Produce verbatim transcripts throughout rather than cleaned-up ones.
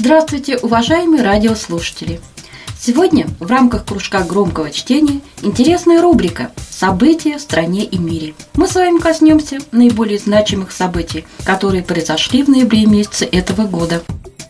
Здравствуйте, уважаемые радиослушатели! Сегодня в рамках кружка громкого чтения интересная рубрика «События в стране и мире». Мы с вами коснемся наиболее значимых событий, которые произошли в ноябре месяце этого года.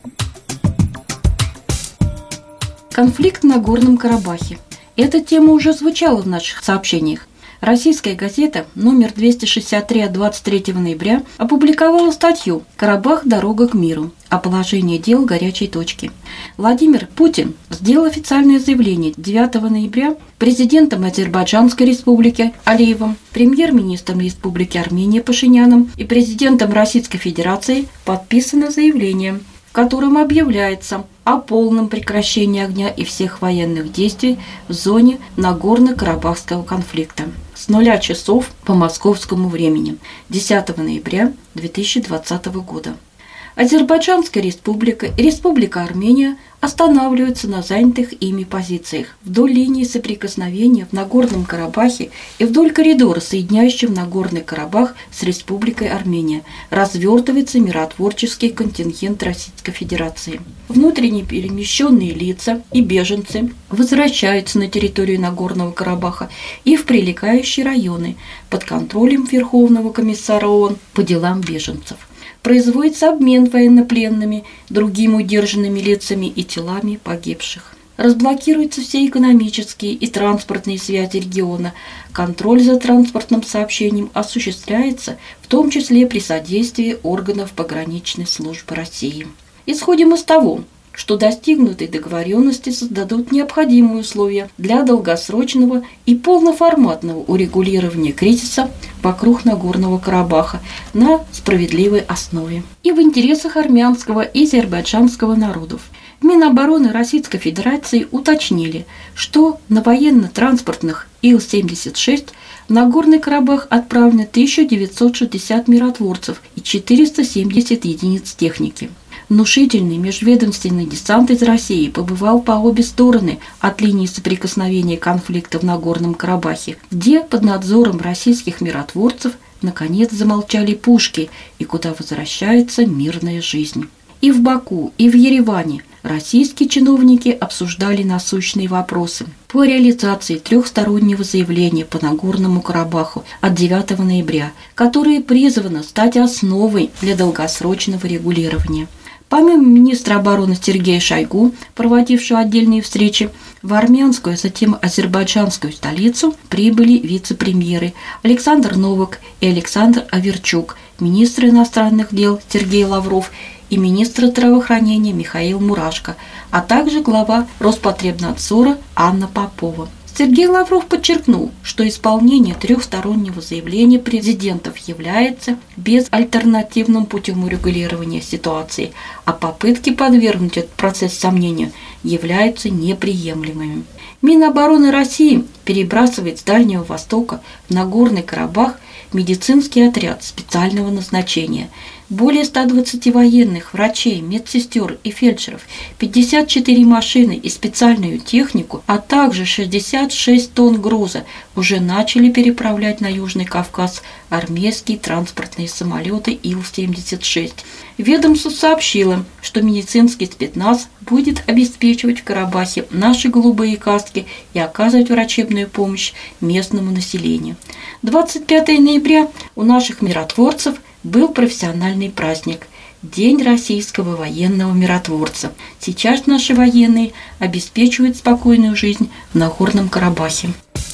Конфликт в Нагорном Карабахе. Эта тема уже звучала в наших сообщениях. Российская газета номер двести шестьдесят три от двадцать третьего ноября опубликовала статью «Карабах. Дорога к миру» о положении дел горячей точки. Владимир Путин сделал официальное заявление девятого ноября президентом Азербайджанской республики Алиевым, премьер-министром Республики Армения Пашиняном и президентом Российской Федерации подписано заявление, в котором объявляется о полном прекращении огня и всех военных действий в зоне Нагорно-Карабахского конфликта с нуля часов по московскому времени десятого ноября две тысячи двадцатого года. Азербайджанская республика и Республика Армения останавливаются на занятых ими позициях вдоль линии соприкосновения в Нагорном Карабахе и вдоль коридора, соединяющего Нагорный Карабах с Республикой Армения, развертывается миротворческий контингент Российской Федерации. Внутренне перемещенные лица и беженцы возвращаются на территорию Нагорного Карабаха и в прилегающие районы под контролем Верховного комиссара ООН по делам беженцев. Производится обмен военнопленными, другими удержанными лицами и телами погибших. Разблокируются все экономические и транспортные связи региона. Контроль за транспортным сообщением осуществляется, в том числе при содействии органов пограничной службы России. Исходим из того, что достигнутые договоренности создадут необходимые условия для долгосрочного и полноформатного урегулирования кризиса вокруг Нагорного Карабаха на справедливой основе и в интересах армянского и азербайджанского народов. Минобороны Российской Федерации уточнили, что на военно-транспортных Ил семьдесят шесть в Нагорный Карабах отправлено тысяча девятьсот шестьдесят миротворцев и четыреста семьдесят единиц техники. Внушительный межведомственный десант из России побывал по обе стороны от линии соприкосновения конфликта в Нагорном Карабахе, где под надзором российских миротворцев наконец замолчали пушки и куда возвращается мирная жизнь. И в Баку, и в Ереване российские чиновники обсуждали насущные вопросы по реализации трехстороннего заявления по Нагорному Карабаху от девятого ноября, которое призвано стать основой для долгосрочного регулирования. Помимо министра обороны Сергея Шойгу, проводившего отдельные встречи, в армянскую, а затем азербайджанскую столицу прибыли вице-премьеры Александр Новак и Александр Аверчук, министр иностранных дел Сергей Лавров и министр здравоохранения Михаил Мурашко, а также глава Роспотребнадзора Анна Попова. Сергей Лавров подчеркнул, что исполнение трехстороннего заявления президентов является безальтернативным путем урегулирования ситуации, а попытки подвергнуть этот процесс сомнению являются неприемлемыми. Минобороны России перебрасывает с Дальнего Востока в Нагорный Карабах медицинский отряд специального назначения. Более ста двадцати военных, врачей, медсестер и фельдшеров, пятьдесят четыре машины и специальную технику, а также шестьдесят шесть тонн груза уже начали переправлять на Южный Кавказ армейские транспортные самолеты Ил семьдесят шесть. Ведомство сообщило, что медицинский спецназ будет обеспечивать в Карабахе наши голубые каски и оказывать врачебную помощь местному населению. двадцать пятого ноября у наших миротворцев был профессиональный праздник – День российского военного миротворца. Сейчас наши военные обеспечивают спокойную жизнь в Нагорном Карабахе.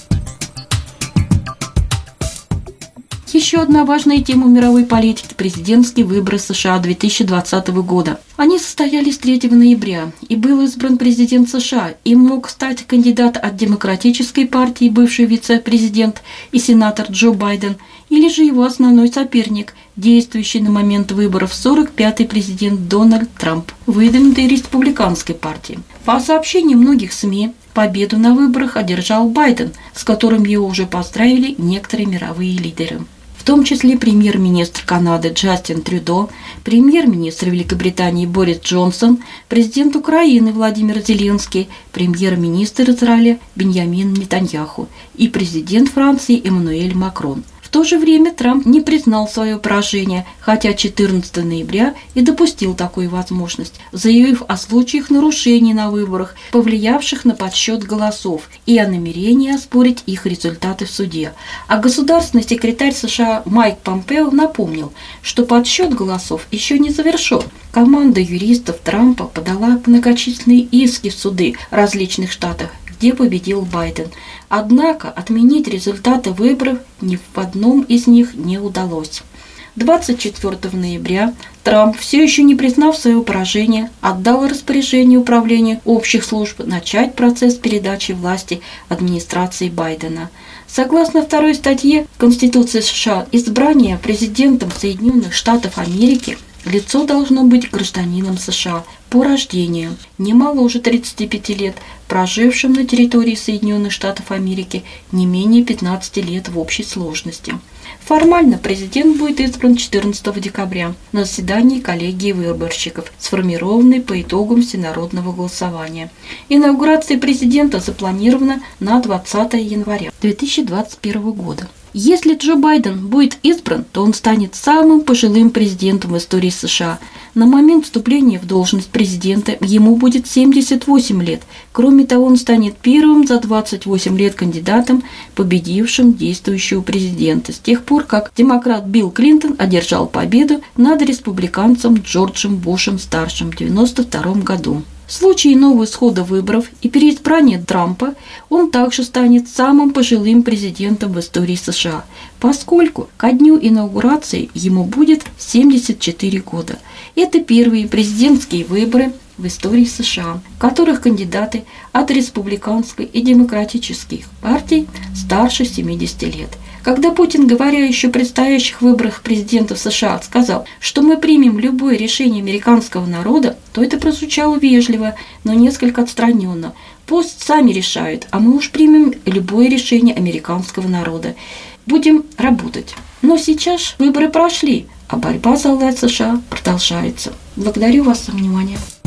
Еще одна важная тема мировой политики – президентские выборы США две тысячи двадцатого года. Они состоялись третьего ноября, и был избран президент США. Им мог стать кандидат от Демократической партии, бывший вице-президент и сенатор Джо Байден, или же его основной соперник, действующий на момент выборов сорок пятый президент Дональд Трамп, выдвинутый Республиканской партией. По сообщениям многих СМИ, победу на выборах одержал Байден, с которым его уже поздравили некоторые мировые лидеры, в том числе премьер-министр Канады Джастин Трюдо, премьер-министр Великобритании Борис Джонсон, президент Украины Владимир Зеленский, премьер-министр Израиля Биньямин Нетаньяху и президент Франции Эммануэль Макрон. В то же время Трамп не признал свое поражение, хотя четырнадцатого ноября и допустил такую возможность, заявив о случаях нарушений на выборах, повлиявших на подсчет голосов, и о намерении оспорить их результаты в суде. А государственный секретарь США Майк Помпео напомнил, что подсчет голосов еще не завершен. Команда юристов Трампа подала многочисленные иски в суды различных штатов, где победил Байден. Однако отменить результаты выборов ни в одном из них не удалось. двадцать четвёртого ноября Трамп, все еще не признав свое поражение, отдал распоряжение управлению общих служб начать процесс передачи власти администрации Байдена. Согласно второй статье Конституции США, избрание президентом Соединенных Штатов Америки лицо должно быть гражданином США по рождению, не моложе тридцати пяти лет, прожившим на территории Соединенных Штатов Америки не менее пятнадцати лет в общей сложности. Формально президент будет избран четырнадцатого декабря на заседании коллегии выборщиков, сформированной по итогам всенародного голосования. Инаугурация президента запланирована на двадцатое января две тысячи двадцать первого года. Если Джо Байден будет избран, то он станет самым пожилым президентом в истории США. На момент вступления в должность президента ему будет семьдесят восемь лет. Кроме того, он станет первым за двадцать восемь лет кандидатом, победившим действующего президента, с тех пор, как демократ Билл Клинтон одержал победу над республиканцем Джорджем Бушем-старшим в девяносто втором году. В случае нового исхода выборов и переизбрания Трампа он также станет самым пожилым президентом в истории США, поскольку ко дню инаугурации ему будет семьдесят четыре года. Это первые президентские выборы в истории США, в которых кандидаты от республиканской и демократических партий старше семидесяти лет. Когда Путин, говоря еще о предстоящих выборах президента США, сказал, что мы примем любое решение американского народа, то это прозвучало вежливо, но несколько отстраненно. Пусть сами решают, а мы уж примем любое решение американского народа. Будем работать. Но сейчас выборы прошли, а борьба за власть США продолжается. Благодарю вас за внимание.